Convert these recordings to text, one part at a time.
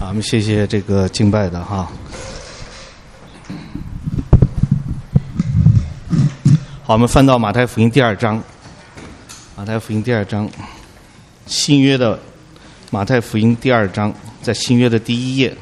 好，我们谢谢这个敬拜的哈。好，我们翻到马太福音第2章，马太福音第2章，新约的马太福音第2章，在新约的第1页。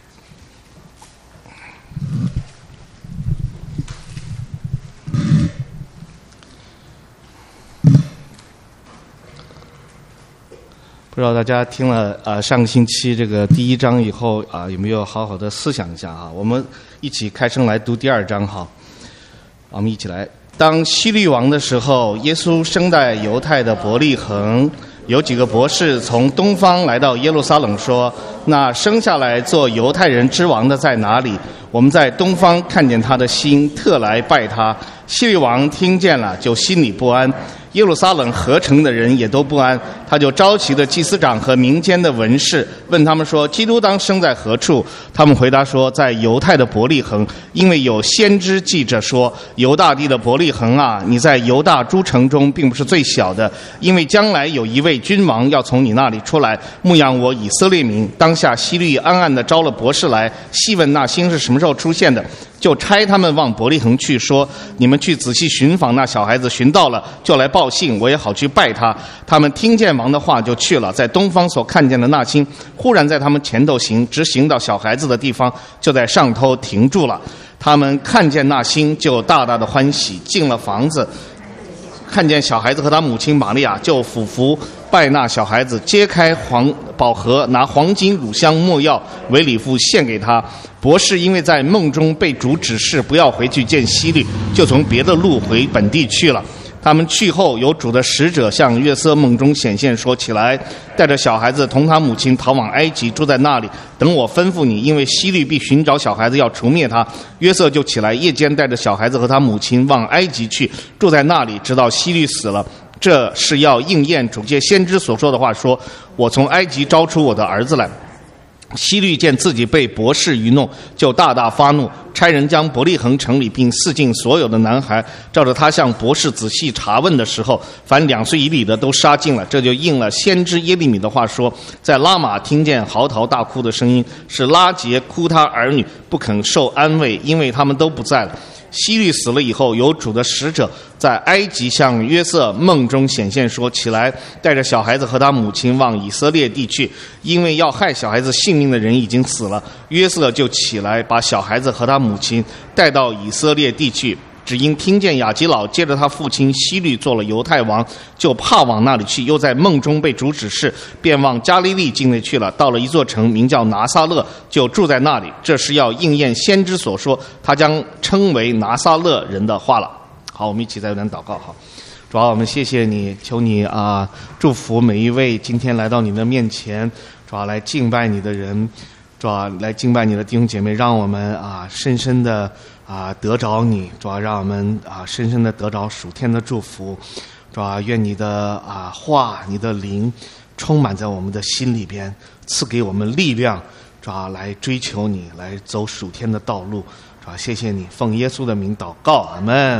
不知道大家听了上个星期这个第1章以后有没有好好的思想一下啊？我们一起开声来读第2章哈。我们一起来。当希律王的时候，耶稣生在犹太的伯利恒，有几个博士从东方来到耶路撒冷，说：那生下来做犹太人之王的在哪里？我们在东方看见他的心，特来拜他。希律王听见了，就心里不安。耶路撒冷合城的人也都不安，他就召集了祭司长和民间的文士，问他们说：基督当生在何处？他们回答说：在犹太的伯利恒，因为有先知记着说：犹大地的伯利恒啊，你在犹大诸城中并不是最小的，因为将来有一位君王要从你那里出来，牧养我以色列民。当下希律暗暗地招了博士来，细问那星是什么时候出现的，就差他们往伯利恒去，说：你们去仔细寻访那小孩子，寻到了就来报信，我也好去拜他。他们听见王的话就去了，在东方所看见的那星忽然在他们前头行，直行到小孩子的地方，就在上头停住了。他们看见那星就大大的欢喜，进了房子，看见小孩子和他母亲玛利亚，就俯伏拜那小孩子，揭开宝盒，拿黄金、乳香、没药为礼物献给他。博士因为在梦中被主指示不要回去见希律，就从别的路回本地去了。他们去后，有主的使者向约瑟梦中显现，说：起来，带着小孩子同他母亲逃往埃及，住在那里，等我吩咐你，因为希律必寻找小孩子，要除灭他。约瑟就起来，夜间带着小孩子和他母亲往埃及去，住在那里，直到希律死了。这是要应验主借先知所说的话，说：我从埃及招出我的儿子来。希律见自己被博士愚弄，就大大发怒，差人将伯利恒城里并四境所有的男孩，照着他向博士仔细查问的时候，凡2岁以里的都杀尽了。这就应了先知耶利米的话说：在拉玛听见嚎啕大哭的声音，是拉结哭他儿女，不肯受安慰，因为他们都不在了。希律死了以后，有主的使者在埃及向约瑟梦中显现，说：起来，带着小孩子和他母亲往以色列地去，因为要害小孩子性命的人已经死了。约瑟就起来，把小孩子和他母亲带到以色列地去。只因听见亚基老接着他父亲希律做了犹太王，就怕往那里去，又在梦中被主指示，便往加利利境内去了。到了一座城，名叫拿撒勒，就住在那里。这是要应验先知所说，他将称为拿撒勒人的话了。好，我们一起再有点祷告。好，主啊，我们谢谢你，求你祝福每一位今天来到你的面前，主啊，来敬拜你的人，主啊，来敬拜你的弟兄姐妹，让我们深深的得着你，主啊，让我们深深的得着属天的祝福，主啊，愿你的话，你的灵充满在我们的心里边，赐给我们力量，主啊，来追求你，来走属天的道路，主啊，谢谢你，奉耶稣的名祷告，阿们。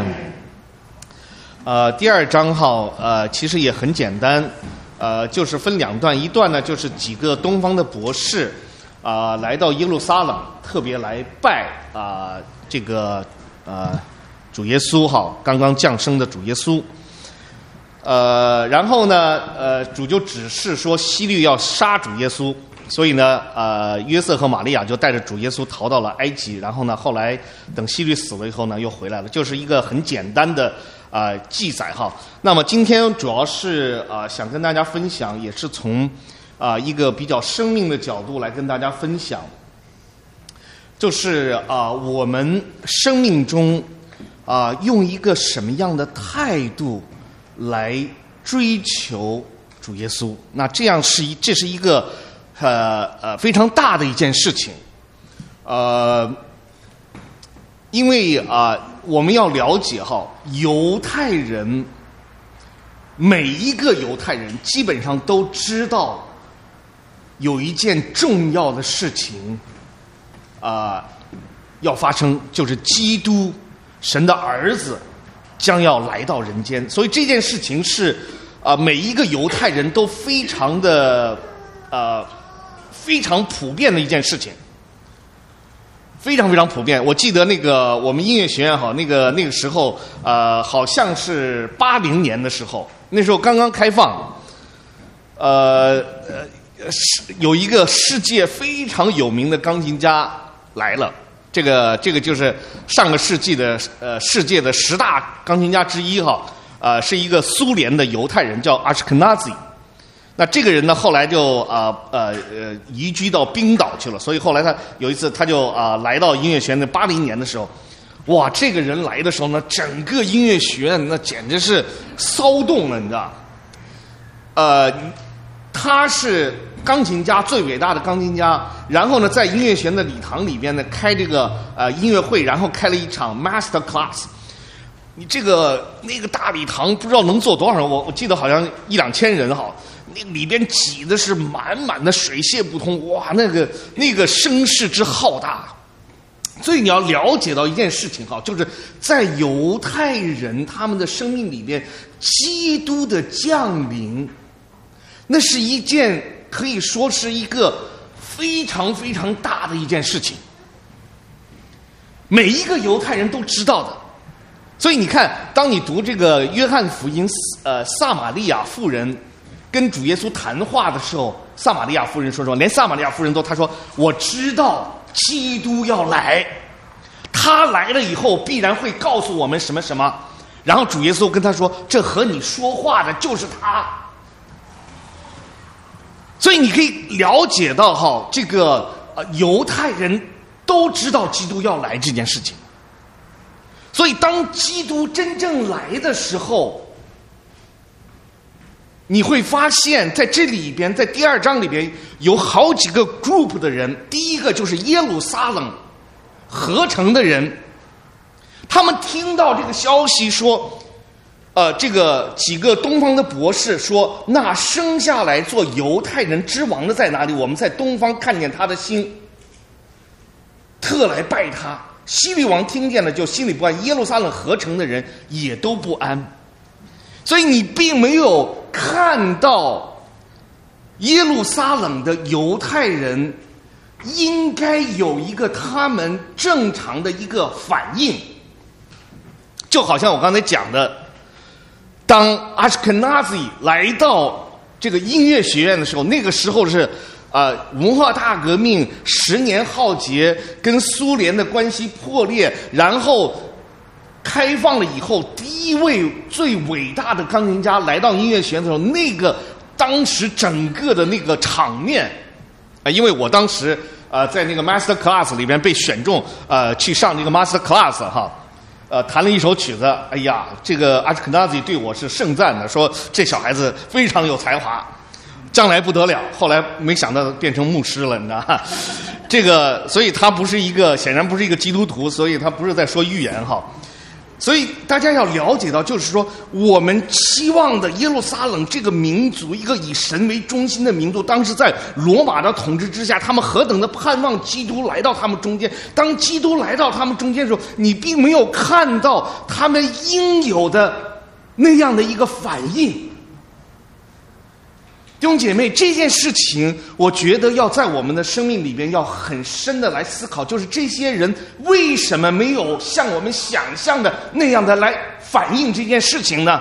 第2章其实也很简单，就是分2段，一段呢就是几个东方的博士来到耶路撒冷，特别来拜这个主耶稣刚刚降生的主耶稣。然后呢主就指示说希律要杀主耶稣，所以呢约瑟和玛利亚就带着主耶稣逃到了埃及，然后呢后来等希律死了以后呢又回来了，就是一个很简单的记载那么今天主要是想跟大家分享，也是从一个比较生命的角度来跟大家分享，就是我们生命中用一个什么样的态度来追求主耶稣。那这是一个非常大的一件事情，因为我们要了解犹太人，每一个犹太人基本上都知道有一件重要的事情要发生，就是基督神的儿子将要来到人间，所以这件事情是每一个犹太人都非常的非常普遍的一件事情，非常非常普遍。我记得那个我们音乐学院那个时候，好像是80年的时候，那时候刚刚开放，有一个世界非常有名的钢琴家来了。这个就是上个世纪的世界的10大钢琴家之一是一个苏联的犹太人，叫阿什肯纳兹。那这个人呢，后来就移居到冰岛去了。所以后来他有一次他就来到音乐学院的80年的时候，哇，这个人来的时候呢，整个音乐学院那简直是骚动了，你知道？他是钢琴家，最伟大的钢琴家。然后呢，在音乐学院的礼堂里边呢，开这个音乐会，然后开了一场 master class。你那个大礼堂不知道能坐多少人，我记得好像1-2千人那里边挤的是满满的，水泄不通。哇，那个声势之浩大。所以你要了解到一件事情就是在犹太人他们的生命里边，基督的降临，那是一件可以说是一个非常非常大的一件事情，每一个犹太人都知道的。所以你看，当你读这个约翰福音，撒玛利亚妇人跟主耶稣谈话的时候，撒玛利亚妇人说连撒玛利亚妇人他说我知道基督要来，他来了以后必然会告诉我们什么什么。然后主耶稣跟他说，这和你说话的就是他。所以你可以了解到这个犹太人都知道基督要来这件事情。所以当基督真正来的时候，你会发现在这里边，在第2章里边有好几个 group 的人。第一个就是耶路撒冷合成的人，他们听到这个消息说，这个几个东方的博士说，那生下来做犹太人之王的在哪里？我们在东方看见他的星，特来拜他。希律王听见了就心里不安，耶路撒冷合成的人也都不安。所以你并没有看到耶路撒冷的犹太人应该有一个他们正常的一个反应。就好像我刚才讲的，当阿什肯纳兹来到这个音乐学院的时候，那个时候是文化大革命10年浩劫，跟苏联的关系破裂，然后开放了以后，第一位最伟大的钢琴家来到音乐学院的时候，那个当时整个的那个场面，因为我当时在那个 master class 里边被选中去上这个 master class 弹了一首曲子。哎呀，这个阿什肯纳兹对我是盛赞的，说这小孩子非常有才华，将来不得了。后来没想到变成牧师了，你知道这个，所以他显然不是一个基督徒，所以他不是在说预言所以大家要了解到，就是说我们期望的耶路撒冷这个民族，一个以神为中心的民族，当时在罗马的统治之下，他们何等的盼望基督来到他们中间。当基督来到他们中间的时候，你并没有看到他们应有的那样的一个反应。弟兄姐妹，这件事情我觉得要在我们的生命里边要很深的来思考，就是这些人为什么没有像我们想象的那样的来反映这件事情呢？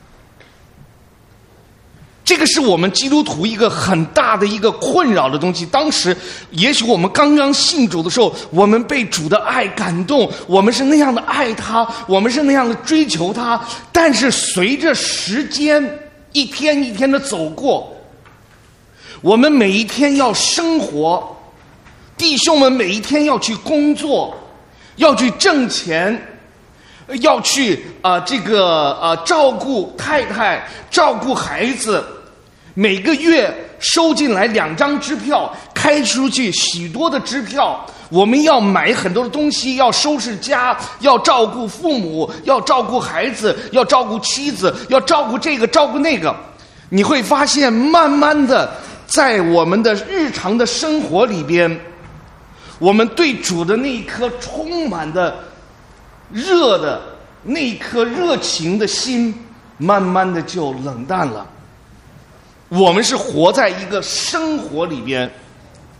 这个是我们基督徒一个很大的一个困扰的东西。当时也许我们刚刚信主的时候，我们被主的爱感动，我们是那样的爱他，我们是那样的追求他。但是随着时间一天一天的走过，我们每一天要生活，弟兄们每一天要去工作，要去挣钱，要去照顾太太，照顾孩子。每个月收进来2张支票，开出去许多的支票。我们要买很多的东西，要收拾家，要照顾父母，要照顾孩子，要照顾妻子，要照顾这个照顾那个。你会发现慢慢的在我们的日常的生活里边，我们对主的那一颗充满的热的那一颗热情的心慢慢的就冷淡了。我们是活在一个生活里边，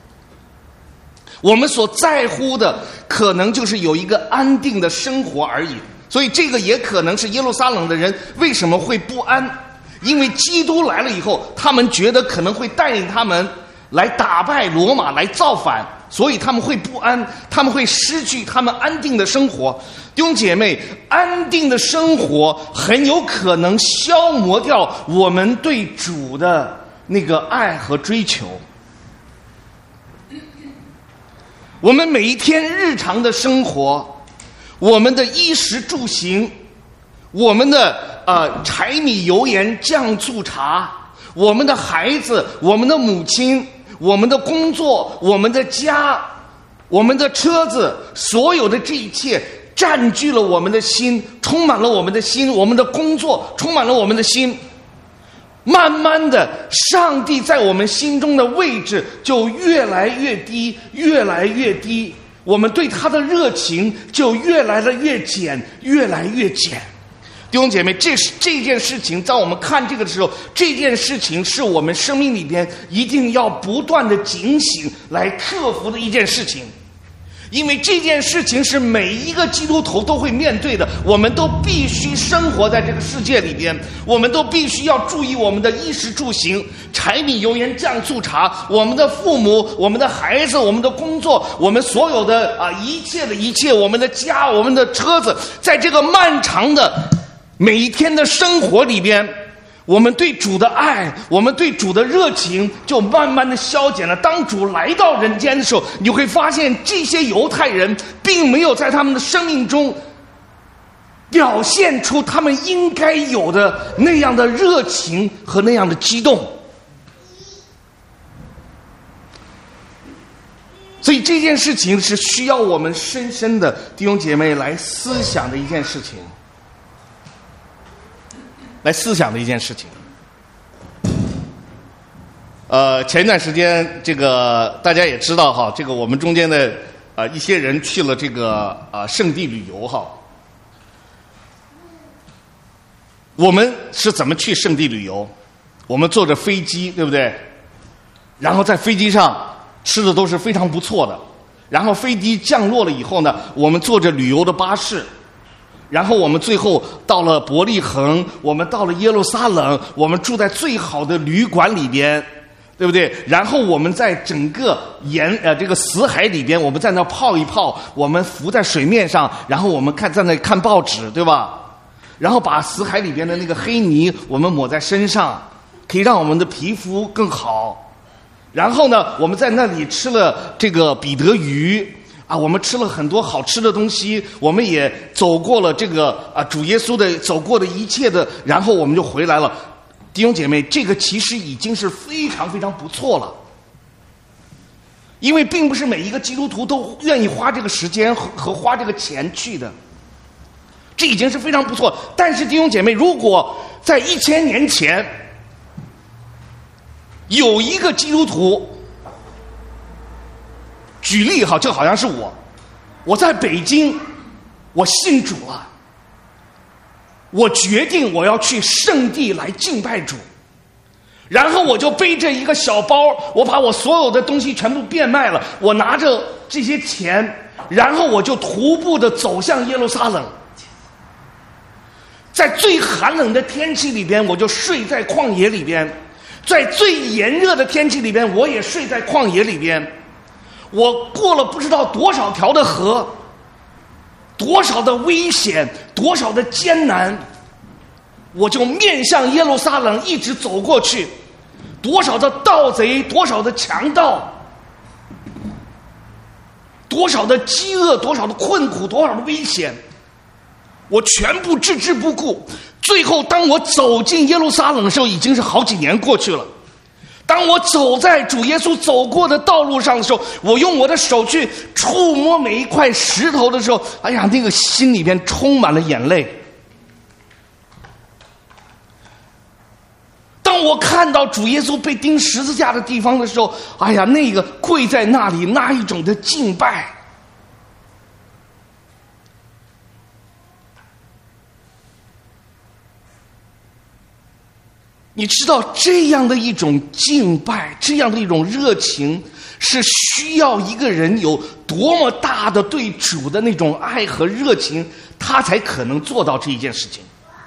我们所在乎的可能就是有一个安定的生活而已。所以这个也可能是耶路撒冷的人为什么会不安，因为基督来了以后，他们觉得可能会带领他们来打败罗马，来造反，所以他们会不安，他们会失去他们安定的生活。弟兄姐妹，安定的生活很有可能消磨掉我们对主的那个爱和追求。我们每一天日常的生活，我们的衣食住行，我们的柴米油盐酱醋茶，我们的孩子，我们的母亲，我们的工作，我们的家，我们的车子，所有的这一切占据了我们的心，充满了我们的心，我们的工作充满了我们的心。慢慢的，上帝在我们心中的位置就越来越低，越来越低，我们对他的热情就越来越减，越来越减。弟兄姐妹，这件事情在我们看这个的时候，这件事情是我们生命里边一定要不断的警醒来克服的一件事情。因为这件事情是每一个基督徒都会面对的，我们都必须生活在这个世界里边，我们都必须要注意我们的衣食住行，柴米油盐酱醋茶，我们的父母，我们的孩子，我们的工作，我们所有的一切的一切，我们的家，我们的车子，在这个漫长的每一天的生活里边，我们对主的爱，我们对主的热情就慢慢的消减了。当主来到人间的时候，你会发现这些犹太人并没有在他们的生命中表现出他们应该有的那样的热情和那样的激动。所以这件事情是需要我们深深的弟兄姐妹来思想的一件事情。前一段时间，这个大家也知道哈，这个我们中间的一些人去了这个圣地旅游哈。我们是怎么去圣地旅游？我们坐着飞机，对不对？然后在飞机上吃的都是非常不错的。然后飞机降落了以后呢，我们坐着旅游的巴士。然后我们最后到了伯利恒，我们到了耶路撒冷，我们住在最好的旅馆里边，对不对？然后我们在整个这个死海里边，我们在那泡一泡，我们浮在水面上，然后我们在那看报纸，对吧？然后把死海里边的那个黑泥我们抹在身上，可以让我们的皮肤更好。然后呢，我们在那里吃了这个彼得鱼。我们吃了很多好吃的东西，我们也走过了这个主耶稣的走过的一切的，然后我们就回来了。弟兄姐妹，这个其实已经是非常非常不错了，因为并不是每一个基督徒都愿意花这个时间和花这个钱去的，这已经是非常不错。但是弟兄姐妹，如果在1000年前有一个基督徒，举例哈，就好像是我在北京，我信主了，我决定我要去圣地来敬拜主，然后我就背着一个小包，我把我所有的东西全部变卖了，我拿着这些钱，然后我就徒步的走向耶路撒冷，在最寒冷的天气里边，我就睡在旷野里边，在最炎热的天气里边，我也睡在旷野里边。我过了不知道多少条的河，多少的危险，多少的艰难，我就面向耶路撒冷一直走过去。多少的盗贼，多少的强盗，多少的饥饿，多少的困苦，多少的危险，我全部置之不顾。最后当我走进耶路撒冷的时候，已经是好几年过去了。当我走在主耶稣走过的道路上的时候，我用我的手去触摸每一块石头的时候，哎呀，那个心里边充满了眼泪。当我看到主耶稣被钉十字架的地方的时候，哎呀，那个跪在那里那一种的敬拜， 你知道这样的一种敬拜，这样的一种热情，是需要一个人有多么大的对主的那种爱和热情，他才可能做到这一件事情。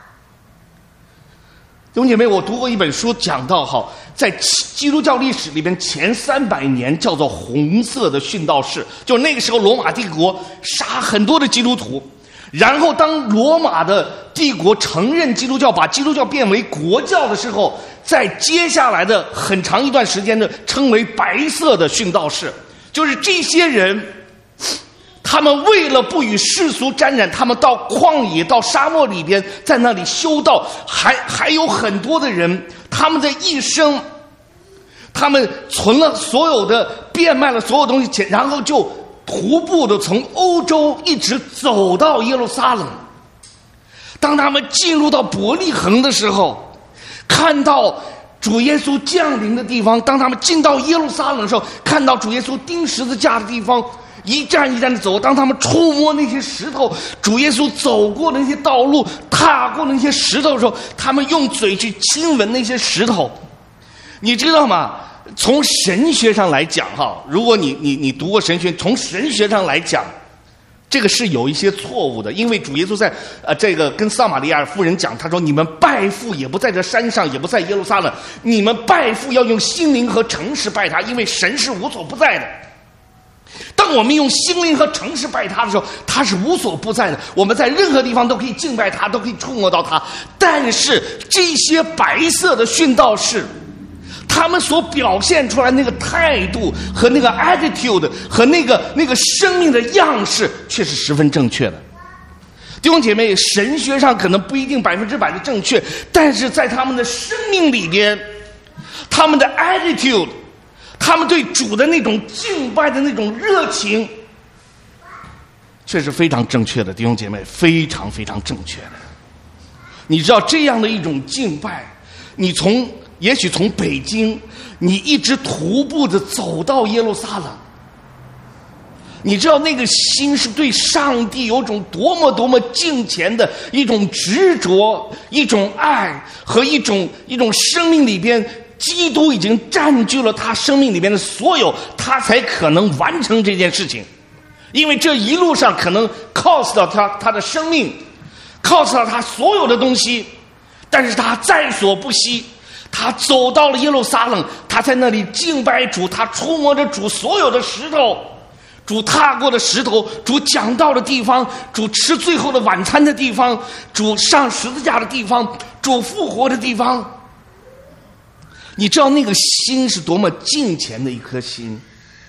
弟兄姐妹，我读过一本书，讲到在基督教历史里边前300年叫做红色的殉道士，就是那个时候罗马帝国杀很多的基督徒，然后当罗马的帝国承认基督教，把基督教变为国教的时候，在接下来的很长一段时间呢，称为白色的殉道士，就是这些人，他们为了不与世俗沾染，他们到旷野到沙漠里边，在那里修道，还有很多的人，他们的一生，他们存了所有的，变卖了所有东西钱，然后就徒步的从欧洲一直走到耶路撒冷。当他们进入到伯利恒的时候，看到主耶稣降临的地方，当他们进到耶路撒冷的时候，看到主耶稣钉十字架的地方，一站一站的走，当他们触摸那些石头，主耶稣走过的那些道路，踏过那些石头的时候，他们用嘴去亲吻那些石头。你知道吗？从神学上来讲如果你读过神学，从神学上来讲，这个是有一些错误的，因为主耶稣在这个跟撒玛利亚妇人讲，他说你们拜父也不在这山上，也不在耶路撒冷，你们拜父要用心灵和诚实拜他，因为神是无所不在的。当我们用心灵和诚实拜他的时候，他是无所不在的，我们在任何地方都可以敬拜他，都可以触摸到他。但是这些白色的殉道士，他们所表现出来那个态度和那个 attitude 和那个生命的样式却是十分正确的。弟兄姐妹，神学上可能不一定100%的正确，但是在他们的生命里边，他们的 attitude， 他们对主的那种敬拜的那种热情却是非常正确的。弟兄姐妹，非常非常正确的。你知道这样的一种敬拜，你也许从北京，你一直徒步的走到耶路撒冷，你知道那个心是对上帝有种多么敬虔的一种执着，一种爱和一种生命里边，基督已经占据了他生命里边的所有，他才可能完成这件事情。因为这一路上可能 cost 到他的生命， cost 到他所有的东西，但是他在所不惜，他走到了耶路撒冷，他在那里敬拜主，他触摸着主所有的石头，主踏过的石头，主讲道的地方，主吃最后的晚餐的地方，主上十字架的地方，主复活的地方。你知道那个心是多么敬虔的一颗心。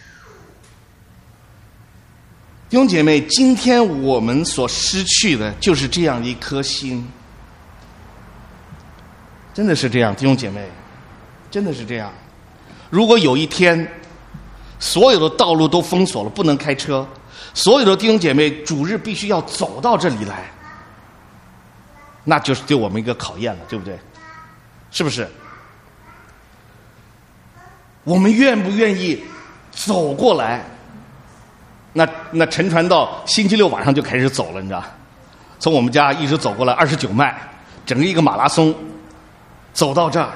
弟兄姐妹，今天我们所失去的就是这样一颗心。真的是这样，弟兄姐妹，真的是这样。如果有一天所有的道路都封锁了，不能开车，所有的弟兄姐妹主日必须要走到这里来，那就是对我们一个考验了，对不对？是不是？我们愿不愿意走过来？那沉船到星期六晚上就开始走了，你知道，从我们家一直走过来29迈，整个一个马拉松走到这儿，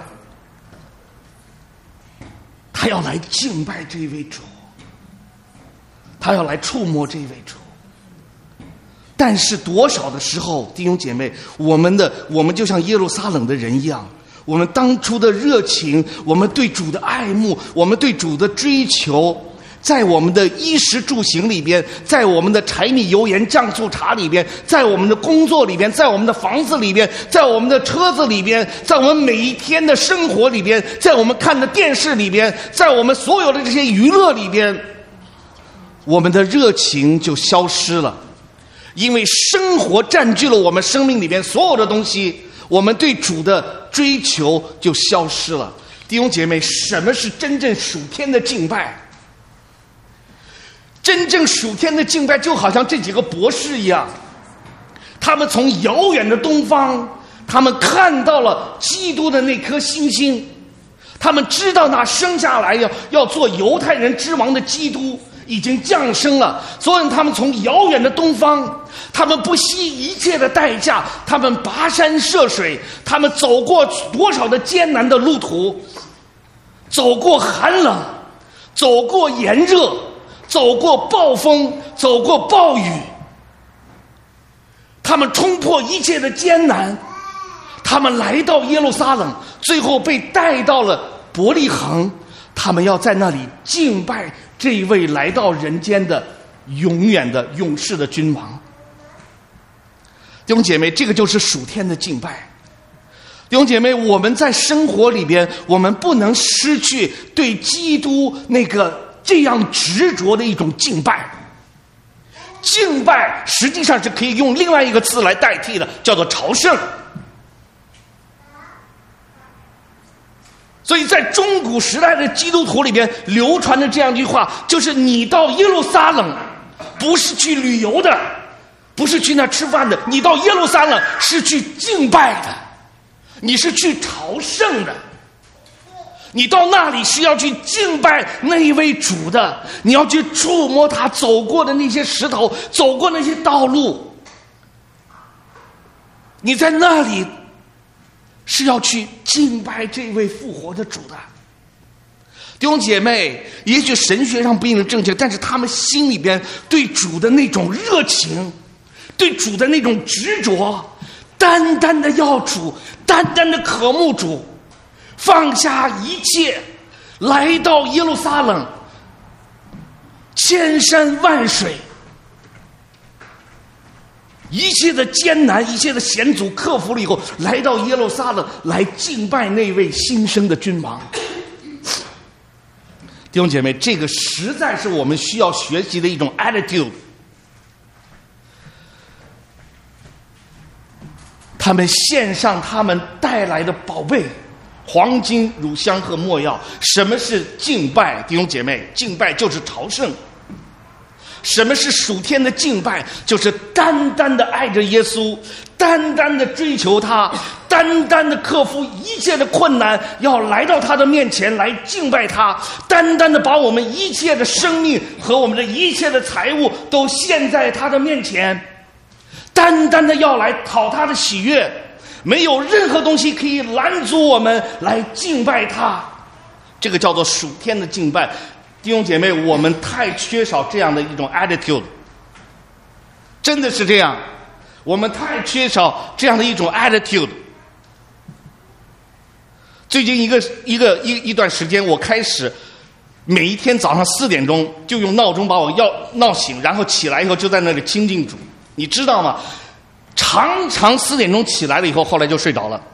他要来敬拜这位主，他要来触摸这位主。但是多少的时候，弟兄姐妹，我们就像耶路撒冷的人一样，我们当初的热情，我们对主的爱慕，我们对主的追求，在我们的衣食住行里边，在我们的柴米油盐酱醋茶里边，在我们的工作里边，在我们的房子里边，在我们的车子里边，在我们每一天的生活里边，在我们看的电视里边，在我们所有的这些娱乐里边，我们的热情就消失了。因为生活占据了我们生命里边所有的东西，我们对主的追求就消失了。弟兄姐妹，什么是真正属天的敬拜？真正属天的敬拜就好像这几个博士一样，他们从遥远的东方，他们看到了基督的那颗星星，他们知道那生下来要做犹太人之王的基督已经降生了。所以他们从遥远的东方，他们不惜一切的代价，他们跋山涉水，他们走过多少的艰难的路途，走过寒冷，走过炎热，走过暴风，走过暴雨，他们冲破一切的艰难，他们来到耶路撒冷，最后被带到了伯利恒，他们要在那里敬拜这一位来到人间的永远的永世的君王。弟兄姐妹，这个就是属天的敬拜。弟兄姐妹，我们在生活里边，我们不能失去对基督那个这样执着的一种敬拜。敬拜实际上是可以用另外一个词来代替的，叫做朝圣。所以在中古时代的基督徒里边流传着这样一句话，就是你到耶路撒冷不是去旅游的，不是去那吃饭的，你到耶路撒冷是去敬拜的，你是去朝圣的，你到那里是要去敬拜那一位主的，你要去触摸他走过的那些石头，走过那些道路，你在那里是要去敬拜这位复活的主的。弟兄姐妹，也许神学上不一定正确，但是他们心里边对主的那种热情，对主的那种执着，单单的要主，单单的渴慕主，放下一切来到耶路撒冷，千山万水，一切的艰难，一切的险阻克服了以后，来到耶路撒冷来敬拜那位新生的君王。弟兄姐妹，这个实在是我们需要学习的一种 attitude。 他们献上他们带来的宝贝，黄金、乳香和没药。什么是敬拜？弟兄姐妹，敬拜就是朝圣。什么是属天的敬拜？就是单单的爱着耶稣，单单的追求他，单单的克服一切的困难，要来到他的面前来敬拜他，单单的把我们一切的生命和我们的一切的财物都献在他的面前，单单的要来讨他的喜悦，没有任何东西可以拦阻我们来敬拜他。这个叫做属天的敬拜。弟兄姐妹，我们太缺少这样的一种 attitude， 真的是这样，我们太缺少这样的一种 attitude。 最近一段时间，我开始每一天早上4点钟就用闹钟把我闹醒，然后起来以后就在那里亲近主。你知道吗？常常4点钟起来了以后，后来就睡着了。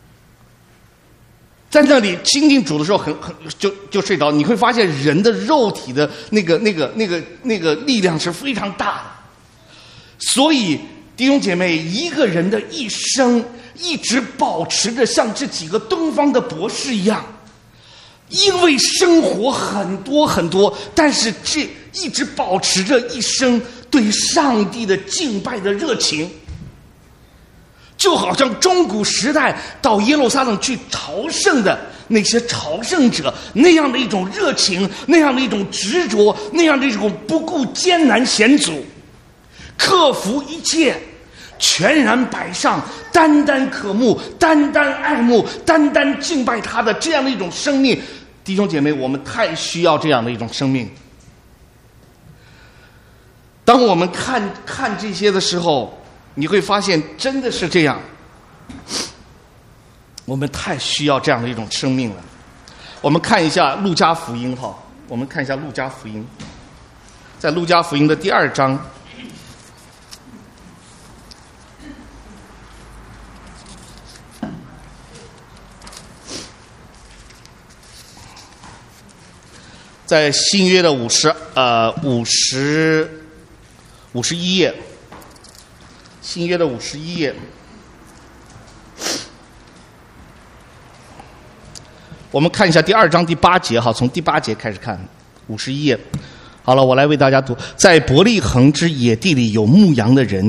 在那里亲近主的时候，就睡着。你会发现人的肉体的那个力量是非常大的。所以弟兄姐妹，一个人的一生一直保持着像这几个东方的博士一样，因为生活很多很多，但是这一直保持着一生对上帝的敬拜的热情。就好像中古时代到耶路撒冷去朝圣的那些朝圣者那样的一种热情，那样的一种执着，那样的一种不顾艰难险阻，克服一切，全然摆上，单单渴慕，单单爱慕，单单敬拜他的这样的一种生命。弟兄姐妹，我们太需要这样的一种生命。当我们看这些的时候，你会发现真的是这样，我们太需要这样的一种生命了。我们看一下路加福音哈，我们看一下路加福音，在路加福音的第2章，在新约的51页。新约的51页，我们看一下第2章第8节哈，从第8节开始看，51页。好了，我来为大家读。在伯利恒之野地里有牧羊的人，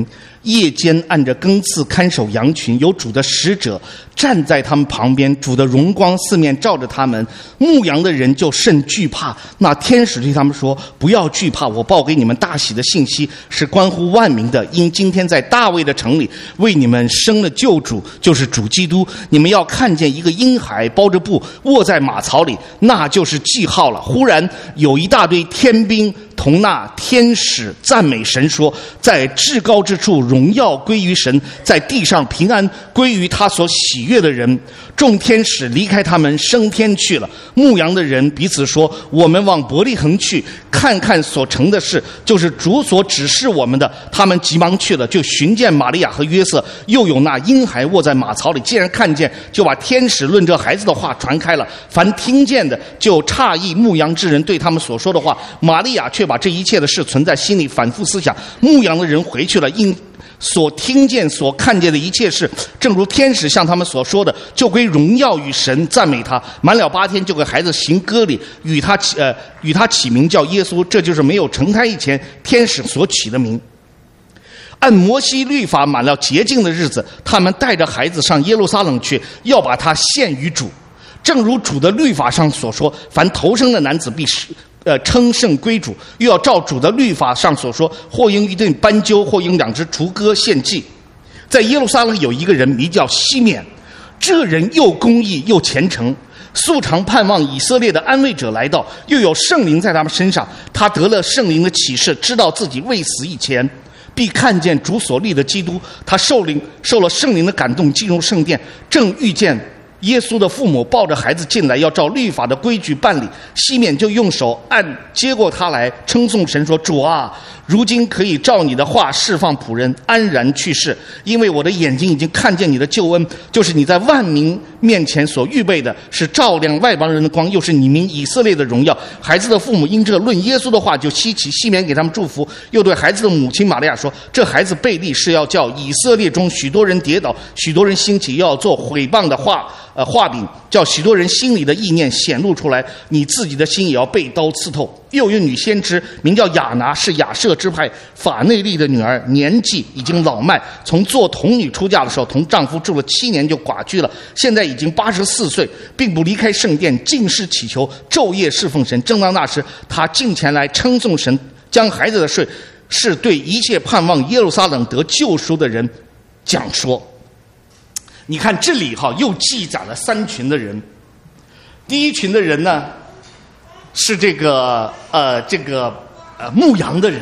夜间按着更次看守羊群，有主的使者站在他们旁边，主的荣光四面照着他们，牧羊的人就甚惧怕。那天使对他们说：不要惧怕，我报给你们大喜的信息，是关乎万民的，因今天在大卫的城里为你们生了救主，就是主基督。你们要看见一个婴孩包着布卧在马槽里，那就是记号了。忽然有一大堆天兵同那天使赞美神说：在至高之处荣耀归于神，在地上平安归于他所喜悦的人。众天使离开他们升天去了。牧羊的人彼此说：我们往伯利恒去，看看所成的事，就是主所指示我们的。他们急忙去了，就寻见玛利亚和约瑟，又有那婴孩卧在马槽里。既然看见，就把天使论这孩子的话传开了。凡听见的就诧异牧羊之人对他们所说的话。玛利亚却把这一切的事存在心里，反复思想。牧羊的人回去了，因所听见所看见的一切事，正如天使向他们所说的，就归荣耀与神，赞美他。满了8天，就给孩子行割礼，与他起名叫耶稣，这就是没有成胎以前天使所起的名。按摩西律法满了洁净的日子，他们带着孩子上耶路撒冷去，要把他献于主。正如主的律法上所说，凡头生的男子必称圣归主，又要照主的律法上所说，或应一顿斑鸠，或应2只雏鸽献祭。在耶路撒冷有一个人名叫西缅，这人又公义又虔诚，素常盼望以色列的安慰者来到，又有圣灵在他们身上。他得了圣灵的启示，知道自己未死以前必看见主所立的基督。他受了圣灵的感动，进入圣殿，正遇见耶稣的父母抱着孩子进来，要照律法的规矩办理。西缅就用手接过他来，称颂神说：主啊，如今可以照你的话释放仆人，安然去世，因为我的眼睛已经看见你的救恩，就是你在万民面前所预备的，是照亮外邦人的光，又是你民以色列的荣耀。孩子的父母因这论耶稣的话就稀奇。西缅给他们祝福，又对孩子的母亲玛利亚说：这孩子被立是要叫以色列中许多人跌倒，许多人兴起，要做毁谤的画饼，叫许多人心里的意念显露出来，你自己的心也要被刀刺透。又有女先知名叫亚拿，是亚舍支派法内利的女儿，年纪已经老迈，从做童女出嫁的时候同丈夫住了7年就寡居了，现在已经84岁，并不离开圣殿，尽是祈求，昼夜侍奉神。正当那时，她进前来称颂神，将孩子的事是对一切盼望耶路撒冷得救赎的人讲说。你看这里又记载了3群的人。第一群的人呢，是这个牧羊的人。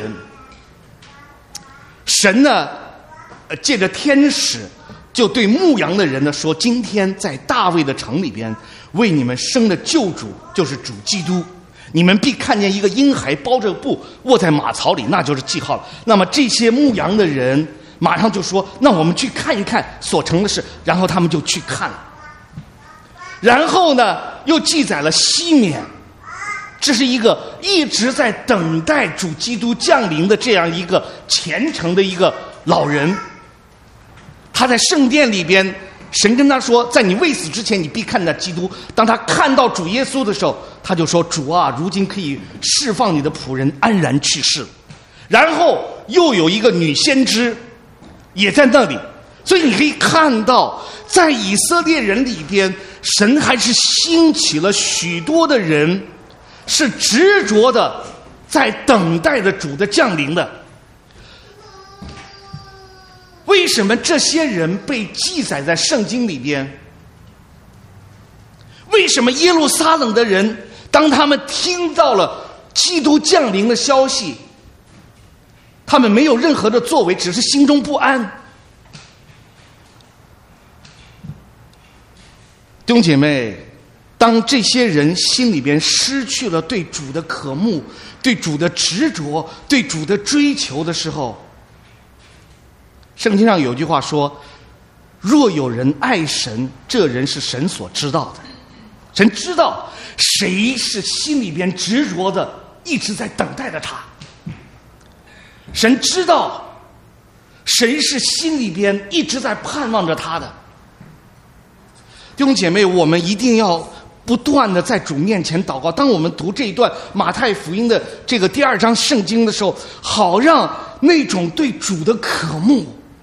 神呢，借着天使就对牧羊的人呢说：今天在大卫的城里边为你们生的救主，就是主基督。你们必看见一个婴孩包着布卧在马槽里，那就是记号了。那么这些牧羊的人马上就说：那我们去看一看所成的事。然后他们就去看了。然后呢，又记载了西缅，这是一个一直在等待主基督降临的这样一个虔诚的一个老人。他在圣殿里边，神跟他说：在你未死之前，你必看到基督。当他看到主耶稣的时候，他就说：主啊，如今可以释放你的仆人安然去世。然后又有一个女先知也在那里。所以你可以看到，在以色列人里边，神还是兴起了许多的人，是执着的在等待着主的降临的。为什么这些人被记载在圣经里边？为什么耶路撒冷的人，当他们听到了基督降临的消息，他们没有任何的作为，只是心中不安？弟兄姐妹，当这些人心里边失去了对主的渴慕、对主的执着、对主的追求的时候，圣经上有句话说：若有人爱神，这人是神所知道的。神知道谁是心里边执着的，一直在等待着他。神知道谁是心里边一直在盼望着他的。弟兄姐妹，我们一定要不断的在主面前祷告。当我们读这一段马太福音的这个第2章圣经的时候，好让那种对主的渴慕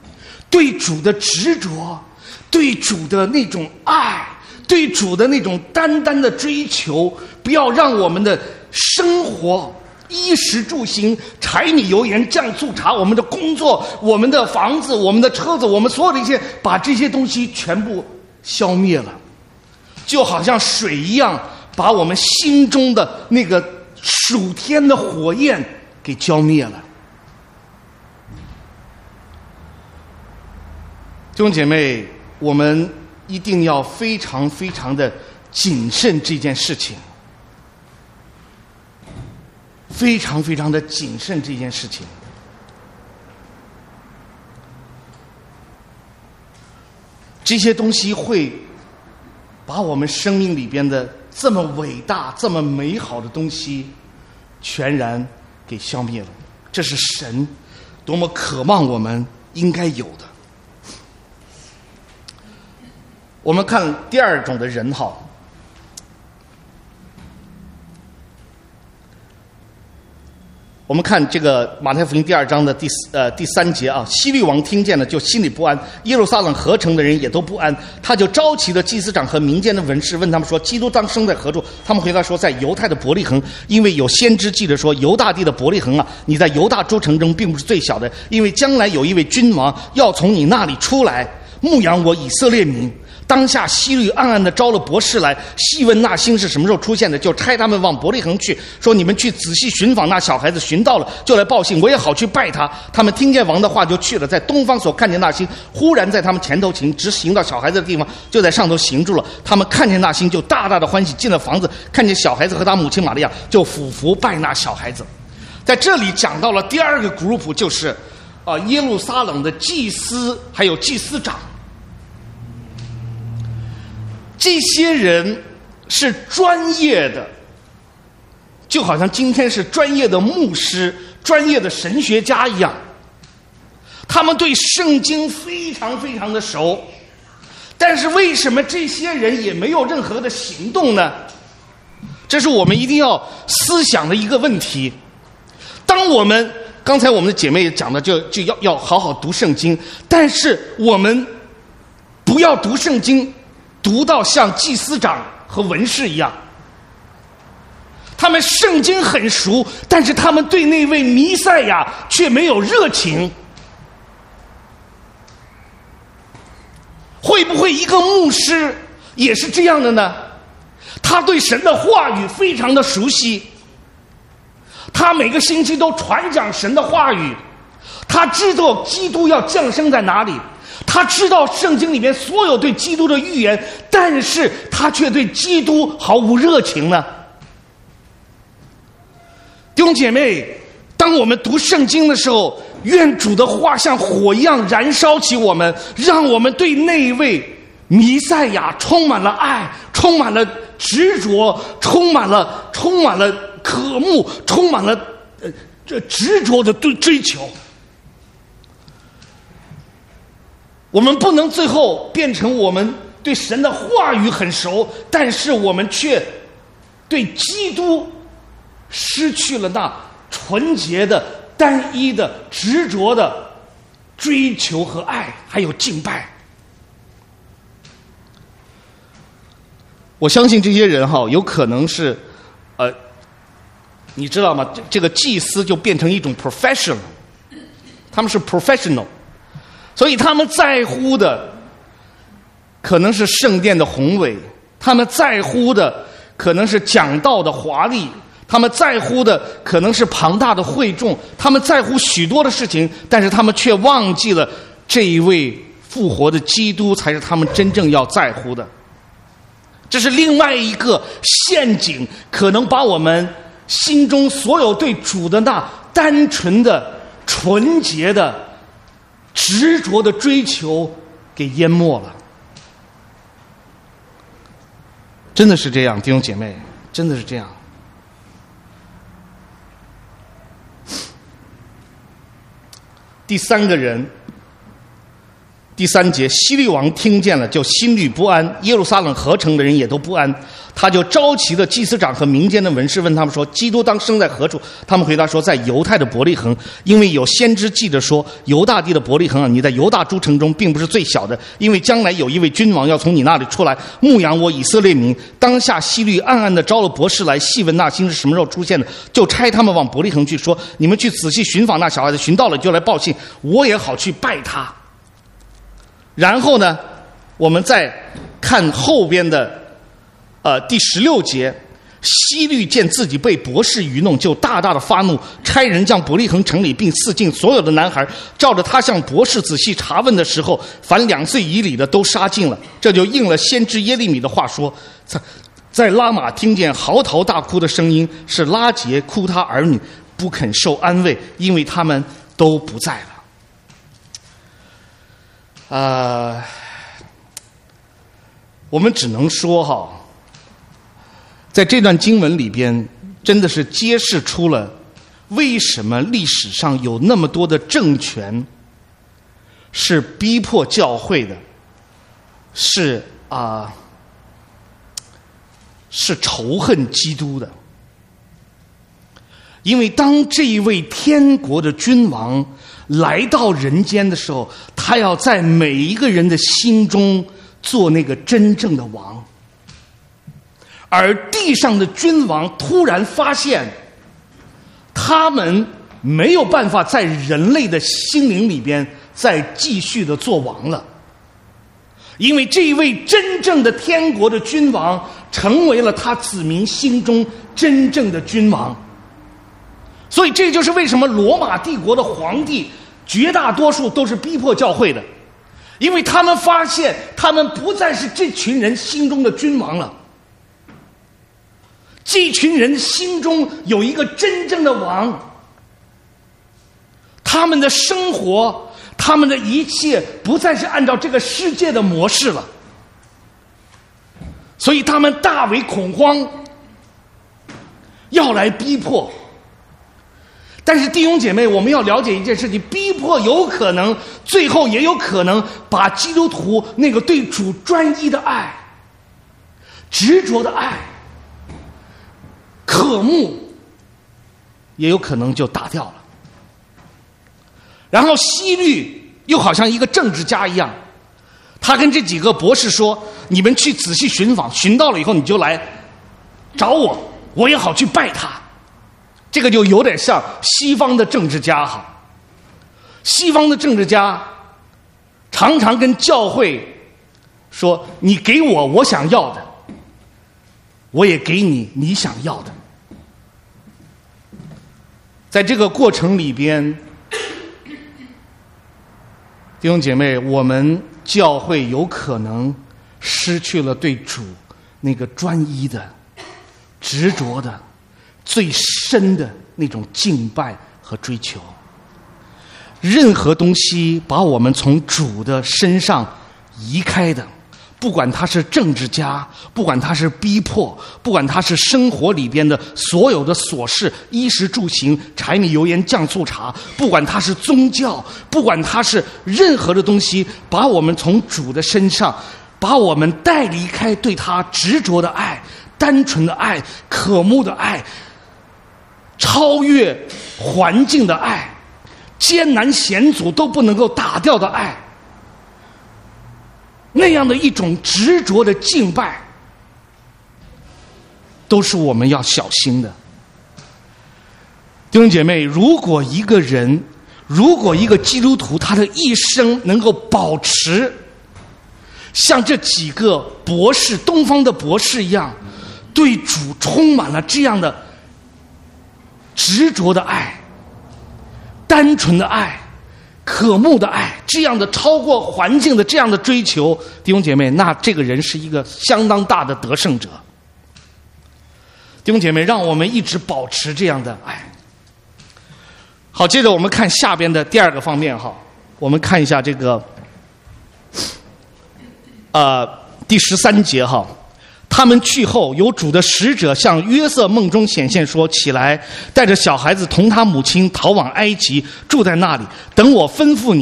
对主的执着，对主的那种爱，对主的那种单单的追求，不要让我们的生活衣食住行、柴米油盐酱醋茶，我们的工作、我们的房子、我们的车子，我们所有的一些，把这些东西全部消灭了，就好像水一样，把我们心中的那个属天的火焰给浇灭了。弟兄姐妹，我们一定要非常非常的谨慎这件事情，非常非常的谨慎这件事情。这些东西会把我们生命里边的这么伟大、这么美好的东西全然给消灭了。这是神多么渴望我们应该有的。我们看第二种的人哈，我们看这个马太福音第2章的第3节啊，希律王听见了就心里不安，耶路撒冷合城的人也都不安，他就召集了祭司长和民间的文士，问他们说：基督当生在何处？他们回答说：在犹太的伯利恒，因为有先知记着说，犹大地的伯利恒啊，你在犹大诸城中并不是最小的，因为将来有一位君王要从你那里出来，牧养我以色列民。当下希律暗暗地招了博士来，细问那星是什么时候出现的，就差他们往伯利恒去，说你们去仔细寻访那小孩子，寻到了就来报信，我也好去拜他。他们听见王的话就去了，在东方所看见那星，忽然在他们前头行，直行到小孩子的地方，就在上头行住了。他们看见那星，就大大的欢喜，进了房子，看见小孩子和他母亲玛利亚，就俯伏拜那小孩子。在这里讲到了第二个 group， 就是耶路撒冷的祭司还有祭司长。这些人是专业的，就好像今天是专业的牧师、专业的神学家一样，他们对圣经非常非常的熟，但是为什么这些人也没有任何的行动呢？这是我们一定要思想的一个问题。当我们刚才我们的姐妹讲的就要好好读圣经，但是我们不要读圣经读到像祭司长和文士一样，他们圣经很熟，但是他们对那位弥赛亚却没有热情。会不会一个牧师也是这样的呢？他对神的话语非常的熟悉，他每个星期都传讲神的话语，他知道基督要降生在哪里，他知道圣经里面所有对基督的预言，但是他却对基督毫无热情呢？弟兄姐妹，当我们读圣经的时候，愿主的话像火一样燃烧起我们，让我们对那一位弥赛亚充满了爱，充满了执着，充满了渴慕，充满了这执着的追求。我们不能最后变成我们对神的话语很熟，但是我们却对基督失去了那纯洁的、单一的、执着的追求和爱，还有敬拜。我相信这些人有可能是你知道吗？这个祭司就变成一种 professional， 他们是 professional， 所以他们在乎的可能是圣殿的宏伟，他们在乎的可能是讲道的华丽，他们在乎的可能是庞大的会众，他们在乎许多的事情，但是他们却忘记了这一位复活的基督才是他们真正要在乎的。这是另外一个陷阱，可能把我们心中所有对主的那单纯的、纯洁的、执着的追求给淹没了。真的是这样，弟兄姐妹，真的是这样。第三个人第3节，希律王听见了，就心里不安，耶路撒冷合城的人也都不安。他就召集了祭司长和民间的文士，问他们说：基督当生在何处？他们回答说：在犹太的伯利恒，因为有先知记着说，犹大地的伯利恒啊，你在犹大诸城中并不是最小的，因为将来有一位君王要从你那里出来，牧养我以色列民。当下希律暗暗地招了博士来，细问那星是什么时候出现的，就差他们往伯利恒去，说：你们去仔细寻访那小孩子，寻到了就来报信，我也好去拜他。然后呢，我们再看后边的第16节，希律见自己被博士愚弄，就大大的发怒，差人将伯利恒城里并四境所有的男孩，照着他向博士仔细查问的时候，凡2岁以里的都杀尽了。这就应了先知耶利米的话说，在拉玛听见嚎啕大哭的声音，是拉结哭他儿女，不肯受安慰，因为他们都不在了。我们只能说在这段经文里边，真的是揭示出了为什么历史上有那么多的政权是逼迫教会的，是仇恨基督的。因为当这一位天国的君王来到人间的时候，他要在每一个人的心中做那个真正的王。而地上的君王突然发现，他们没有办法在人类的心灵里边再继续的做王了，因为这一位真正的天国的君王成为了他子民心中真正的君王。所以这就是为什么罗马帝国的皇帝绝大多数都是逼迫教会的，因为他们发现他们不再是这群人心中的君王了，这群人心中有一个真正的王，他们的生活，他们的一切不再是按照这个世界的模式了，所以他们大为恐慌，要来逼迫。但是弟兄姐妹，我们要了解一件事情，逼迫有可能最后也有可能把基督徒那个对主专一的爱、执着的爱、渴慕也有可能就打掉了。然后希律又好像一个政治家一样，他跟这几个博士说，你们去仔细寻访，寻到了以后你就来找我，我也好去拜他。这个就有点像西方的政治家西方的政治家常常跟教会说，你给我我想要的，我也给你你想要的。在这个过程里边，弟兄姐妹，我们教会有可能失去了对主那个专一的、执着的、最深的那种敬拜和追求。任何东西把我们从主的身上移开的，不管他是政治家，不管他是逼迫，不管他是生活里边的所有的琐事，衣食住行、柴米油盐酱醋茶，不管他是宗教，不管他是任何的东西，把我们从主的身上，把我们带离开对他执着的爱、单纯的爱、渴慕的爱、超越环境的爱、艰难险阻都不能够打掉的爱，那样的一种执着的敬拜，都是我们要小心的。弟兄姐妹，如果一个人，如果一个基督徒，他的一生能够保持像这几个博士，东方的博士一样，对主充满了这样的执着的爱、单纯的爱、渴慕的爱，这样的超过环境的这样的追求，弟兄姐妹，那这个人是一个相当大的得胜者。弟兄姐妹，让我们一直保持这样的爱。好，接着我们看下边的第二个方面我们看一下这个第13节他们去后，有主的使者向约瑟梦中显现说，起来，带着小孩子同他母亲逃往埃及，住在那里，等我吩咐你。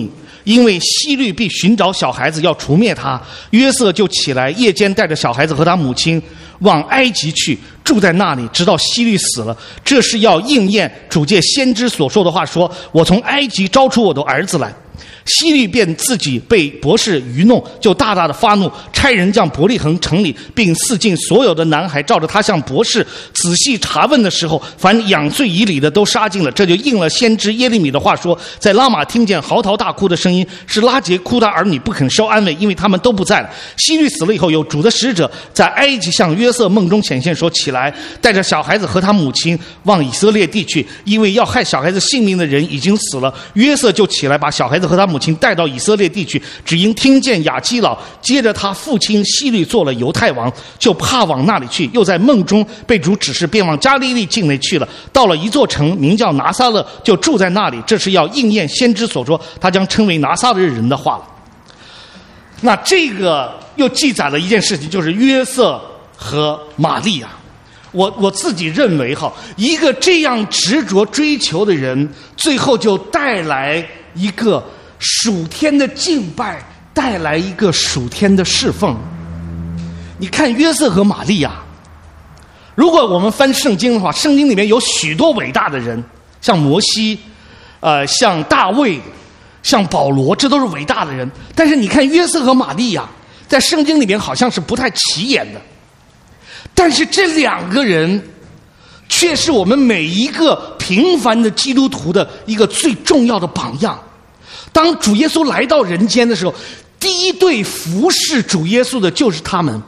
因为希律必寻找小孩子要除灭他。约瑟就起来，夜间带着小孩子和他母亲往埃及去，住在那里，直到希律死了。这是要应验主借先知所说的话，说：我从埃及招出我的儿子来。希律便自己被博士愚弄，就大大的发怒，差人将伯利恒城里并四境所有的男孩，照着他向博士仔细查问的时候，凡2岁以里的都杀尽了。这就应了先知耶利米的话说：在拉玛听见嚎啕大哭的声音，是拉结哭他儿女不肯受安慰，因为他们都不在了。希律死了以后，有主的使者在埃及向约瑟梦中显现，说：起来，带着小孩子和他母亲往以色列地去，因为要害小孩子性命的人已经死了。约瑟就起来，把小孩子和他母亲带到以色列地去，只因听见亚基老接着他父亲希律做了犹太王，就怕往那里去，又在梦中被主指示，便往加利利境内去了。到了一座城，名叫拿撒勒，就住在那里。这是要应验先知所说，他将称为拿撒勒人的话了。那这个又记载了一件事情，就是约瑟和玛利亚。我自己认为一个这样执着追求的人，最后就带来一个属天的敬拜，带来一个属天的侍奉。你看约瑟和玛利亚，如果我们翻圣经的话，圣经里面有许多伟大的人，像摩西，像大卫，像保罗，这都是伟大的人。但是你看约瑟和玛利亚，在圣经里面好像是不太起眼的。但是这2个人却是我们每一个平凡的基督徒的一个最重要的榜样。当主耶稣来到人间的时候，第一对服侍主耶稣的就是他们。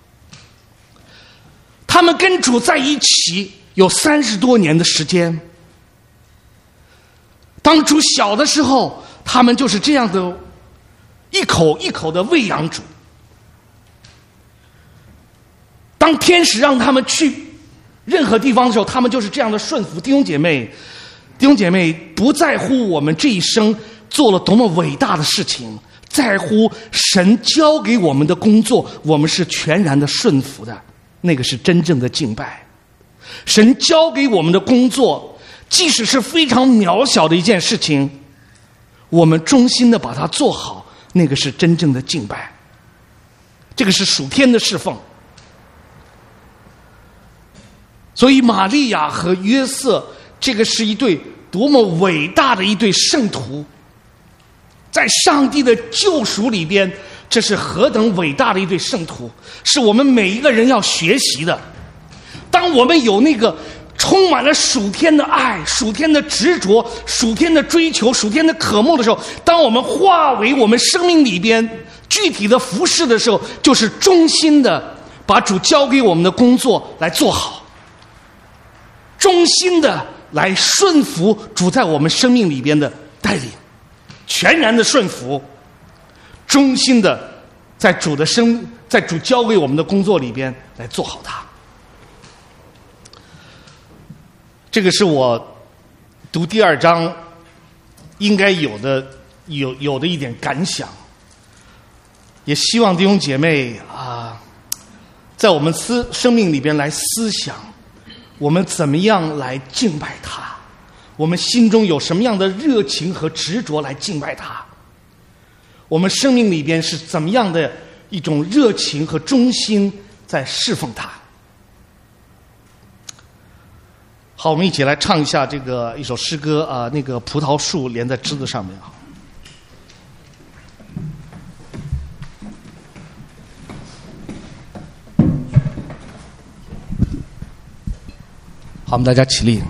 他们跟主在一起有30多年的时间。当主小的时候，他们就是这样的一口一口的喂养主。当天使让他们去任何地方的时候，他们就是这样的顺服。弟兄姐妹，不在乎我们这一生做了多么伟大的事情，在乎神交给我们的工作，我们是全然的顺服的，那个是真正的敬拜。神交给我们的工作，即使是非常渺小的一件事情，我们忠心的把它做好，那个是真正的敬拜，这个是属天的侍奉。所以玛利亚和约瑟，这个是一对多么伟大的一对圣徒，在上帝的救赎里边，这是何等伟大的一对圣徒，是我们每一个人要学习的。当我们有那个充满了属天的爱、属天的执着、属天的追求、属天的渴慕的时候，当我们化为我们生命里边具体的服事的时候，就是忠心的把主交给我们的工作来做好，忠心的来顺服主在我们生命里边的带领，全然的顺服，忠心的在主交给我们的工作里边来做好它。这个是我读第2章应该有的一点感想，也希望弟兄姐妹在我们生命里边来思想，我们怎么样来敬拜他，我们心中有什么样的热情和执着来敬拜他，我们生命里边是怎么样的一种热情和忠心在侍奉他。好，我们一起来唱一下一首诗歌那个葡萄树连在枝子上面。好，我们大家起立。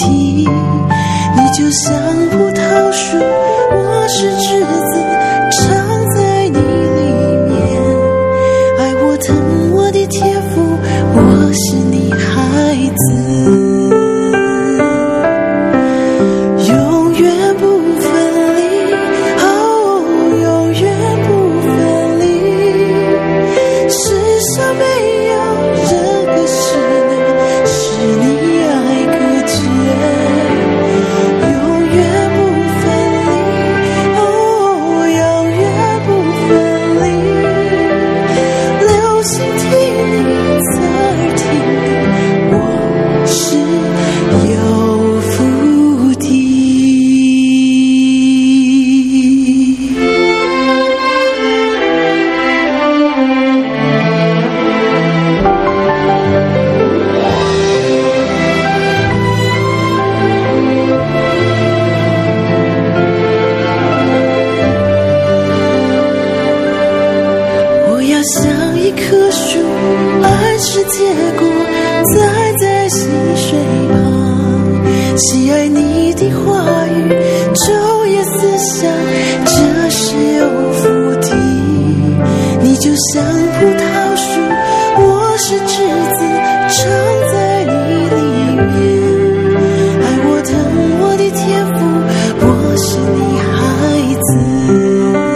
像葡萄树，我是枝子。 昼夜思想，这是有福的。你就像葡萄树，我是枝子，长在你里面。爱我疼我的天父，我是你孩子。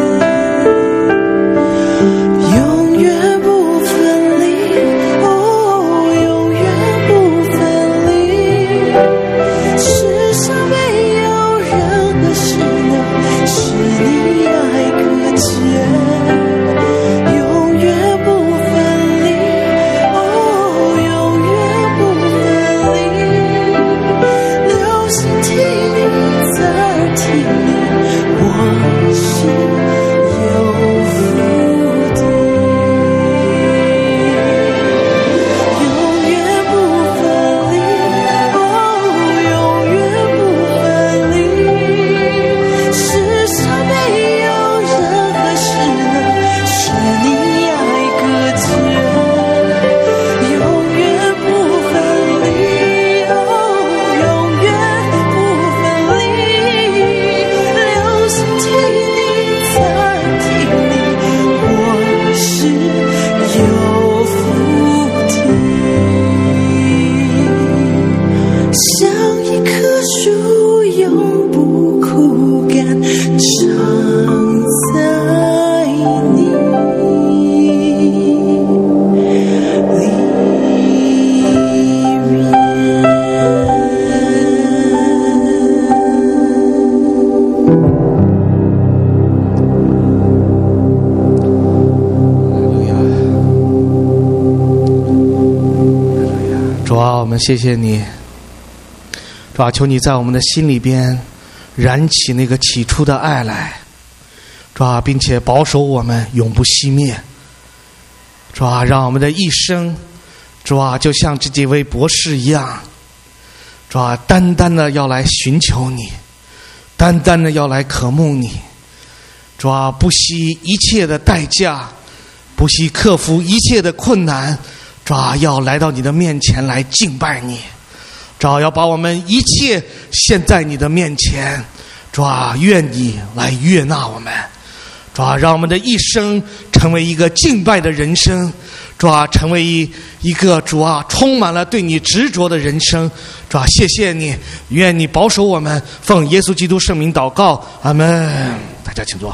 谢谢你，主啊，求你在我们的心里边燃起那个起初的爱来，主啊，并且保守我们永不熄灭。主啊，让我们的一生，主啊，就像这几位博士一样，主啊，单单的要来寻求你，单单的要来渴慕你。主啊，不惜一切的代价，不惜克服一切的困难，主啊，要来到你的面前来敬拜你。主啊，要把我们一切献在你的面前。主啊，愿你来悦纳我们。主啊，让我们的一生成为一个敬拜的人生。主啊，成为一个主啊充满了对你执着的人生。主啊，谢谢你，愿你保守我们，奉耶稣基督圣名祷告，阿们。大家请坐。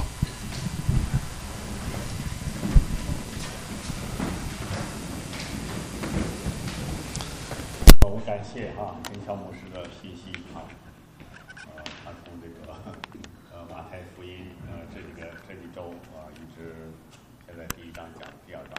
我们感谢金乔牧师的信息他从这个马太福音这几周一直现在第一章讲第二章